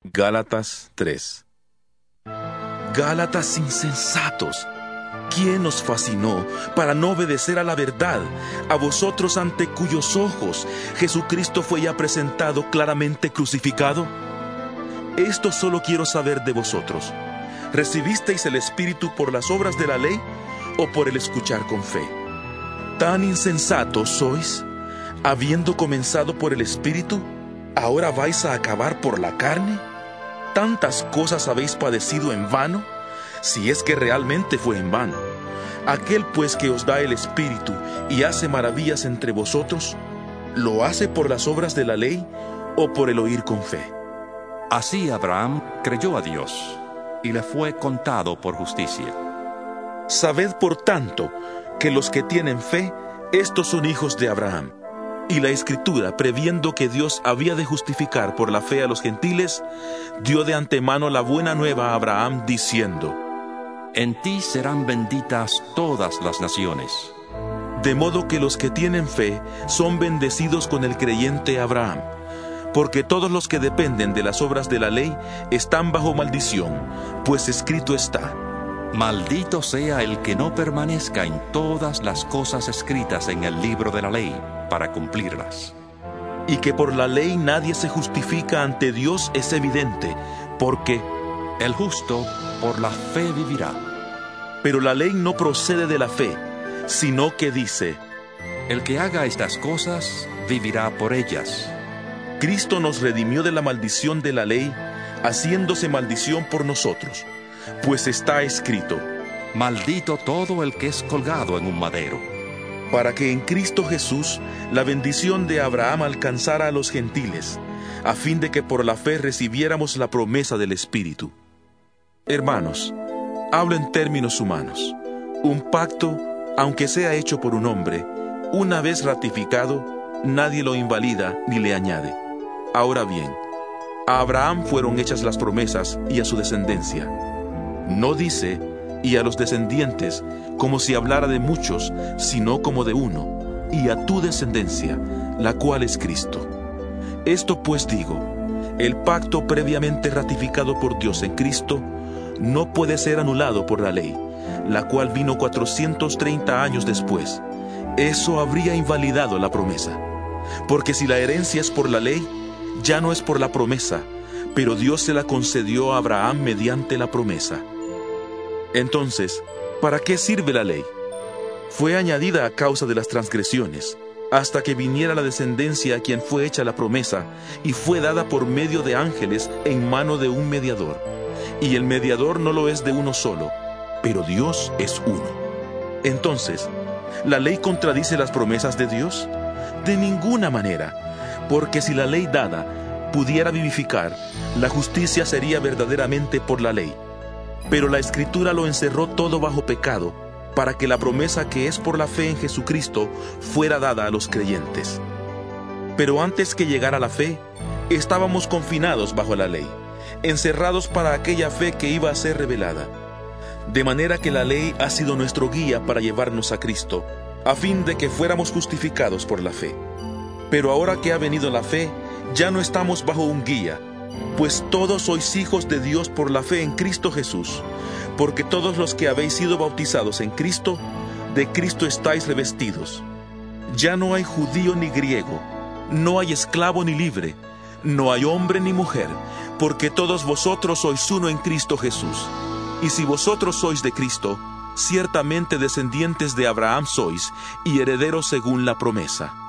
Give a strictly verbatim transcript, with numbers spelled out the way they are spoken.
Gálatas tres. Gálatas insensatos, ¿quién os fascinó para no obedecer a la verdad, a vosotros ante cuyos ojos Jesucristo fue ya presentado claramente crucificado? Esto solo quiero saber de vosotros. ¿Recibisteis el Espíritu por las obras de la ley o por el escuchar con fe? ¿Tan insensatos sois? Habiendo comenzado por el Espíritu, ¿ahora vais a acabar por la carne? ¿Tantas cosas habéis padecido en vano? Si es que realmente fue en vano. Aquel pues que os da el Espíritu y hace maravillas entre vosotros, ¿lo hace por las obras de la ley o por el oír con fe? Así Abraham creyó a Dios, y le fue contado por justicia. Sabed por tanto que los que tienen fe, estos son hijos de Abraham. Y la Escritura, previendo que Dios había de justificar por la fe a los gentiles, dio de antemano la buena nueva a Abraham, diciendo: En ti serán benditas todas las naciones. De modo que los que tienen fe son bendecidos con el creyente Abraham. Porque todos los que dependen de las obras de la ley están bajo maldición, pues escrito está: Maldito sea el que no permanezca en todas las cosas escritas en el libro de la ley, para cumplirlas. Y que por la ley nadie se justifica ante Dios es evidente, porque el justo por la fe vivirá. Pero la ley no procede de la fe, sino que dice: El que haga estas cosas vivirá por ellas. Cristo nos redimió de la maldición de la ley, haciéndose maldición por nosotros, pues está escrito: Maldito todo el que es colgado en un madero. Para que en Cristo Jesús la bendición de Abraham alcanzara a los gentiles, a fin de que por la fe recibiéramos la promesa del Espíritu. Hermanos, hablo en términos humanos. Un pacto, aunque sea hecho por un hombre, una vez ratificado, nadie lo invalida ni le añade. Ahora bien, a Abraham fueron hechas las promesas y a su descendencia. No dice: y a los descendientes, como si hablara de muchos, sino como de uno, y a tu descendencia, la cual es Cristo. Esto pues digo: el pacto previamente ratificado por Dios en Cristo no puede ser anulado por la ley, la cual vino cuatrocientos treinta años después. Eso habría invalidado la promesa. Porque si la herencia es por la ley, ya no es por la promesa, pero Dios se la concedió a Abraham mediante la promesa. Entonces, ¿para qué sirve la ley? Fue añadida a causa de las transgresiones, hasta que viniera la descendencia a quien fue hecha la promesa, y fue dada por medio de ángeles en mano de un mediador. Y el mediador no lo es de uno solo, pero Dios es uno. Entonces, ¿la ley contradice las promesas de Dios? De ninguna manera, porque si la ley dada pudiera vivificar, la justicia sería verdaderamente por la ley. Pero la Escritura lo encerró todo bajo pecado, para que la promesa que es por la fe en Jesucristo fuera dada a los creyentes. Pero antes que llegara la fe, estábamos confinados bajo la ley, encerrados para aquella fe que iba a ser revelada. De manera que la ley ha sido nuestro guía para llevarnos a Cristo, a fin de que fuéramos justificados por la fe. Pero ahora que ha venido la fe, ya no estamos bajo un guía, pues todos sois hijos de Dios por la fe en Cristo Jesús, porque todos los que habéis sido bautizados en Cristo, de Cristo estáis revestidos. Ya no hay judío ni griego, no hay esclavo ni libre, no hay hombre ni mujer, porque todos vosotros sois uno en Cristo Jesús. Y si vosotros sois de Cristo, ciertamente descendientes de Abraham sois, y herederos según la promesa.